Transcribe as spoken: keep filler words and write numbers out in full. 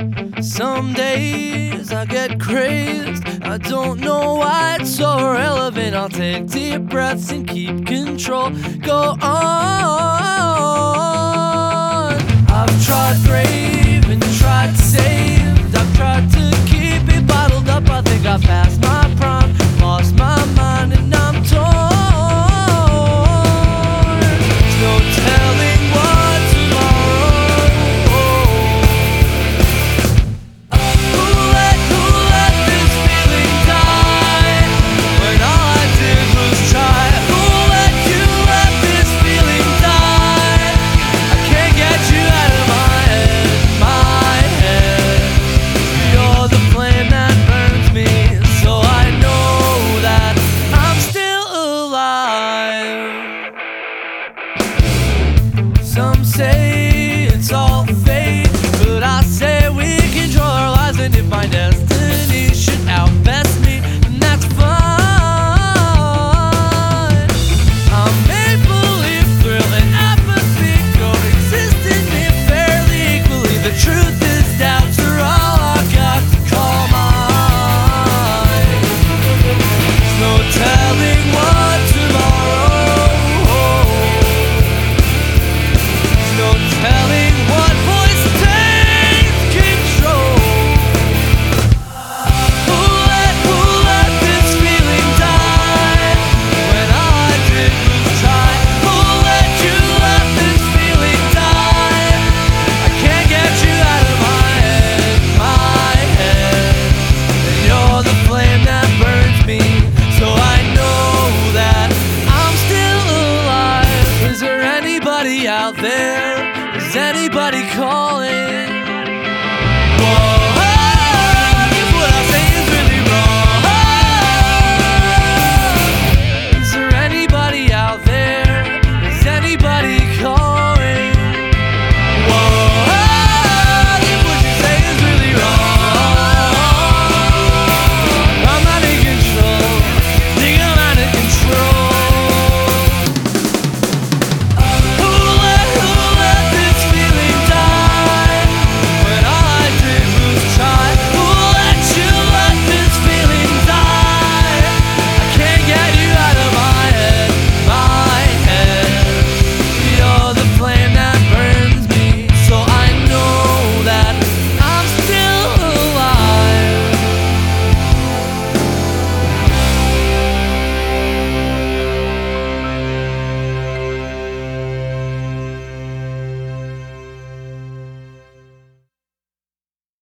Some days I get crazed, I don't know why it's so irrelevant. I'll take deep breaths and keep control. Go on. I've tried brave and tried saved, I've tried to keep it bottled up. I think I've passed my prime, lost my mind and I'm torn. There's no telling what tomorrow. Who let, who let this feeling die when all I did was try? Who let you let this feeling die? I can't get you out of my head, my head. You're the flame that burns me, so I know that I'm still alive. Some say it's all fate, but I say we control our lives, and if my destiny